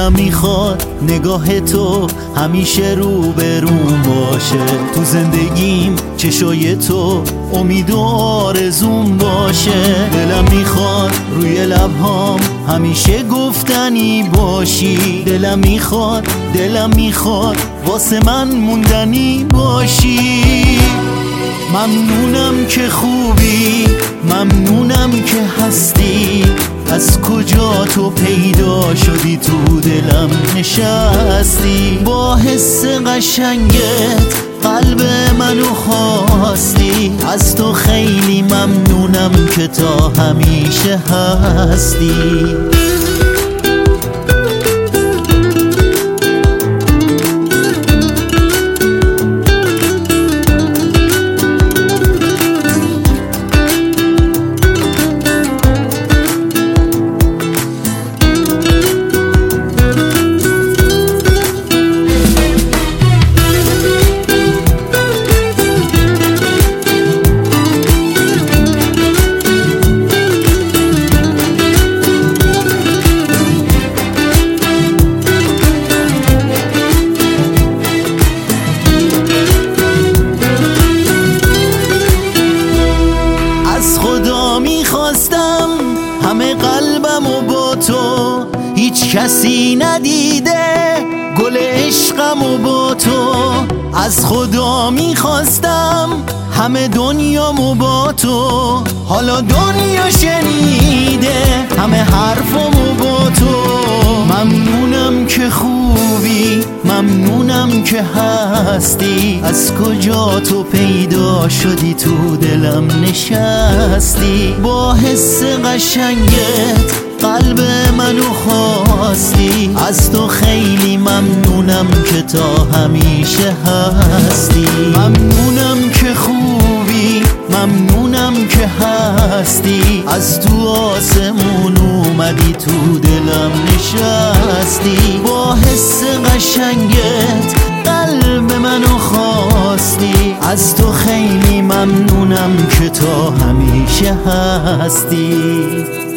دلم میخواد نگاه تو همیشه رو به روم باشه، تو زندگیم چشای تو امید و آرزوم باشه. دلم میخواد روی لبهام همیشه گفتنی باشی، دلم میخواد واسه من موندنی باشی. ممنونم که خوبی، ممنونم که هستی، از کجا تو پیدا شدی تو دلم نشستی. با حس قشنگت قلب منو خواستی، از تو خیلی ممنونم که تا همیشه هستی. میخواستم همه قلبم و با تو، هیچ کسی ندیده گل عشقم و با تو. از خدا میخواستم همه دنیامو با تو، حالا دنیا شنیده همه حرفمو با تو. ممنونم که خوبی، ممنونم که هستی، از کجا تو پیدا شدی تو دلم نشستی. با حس قشنگت قلب منو خواستی، از تو خیلی ممنونم که تا همیشه هستی. ممنونم که خوبی، ممنونم که هستی، از تو آسمون اومدی تو دلم نشستی. با حس قشنگت قلب منو خواستی، از تو خیلی ممنونم که تا همیشه هستی.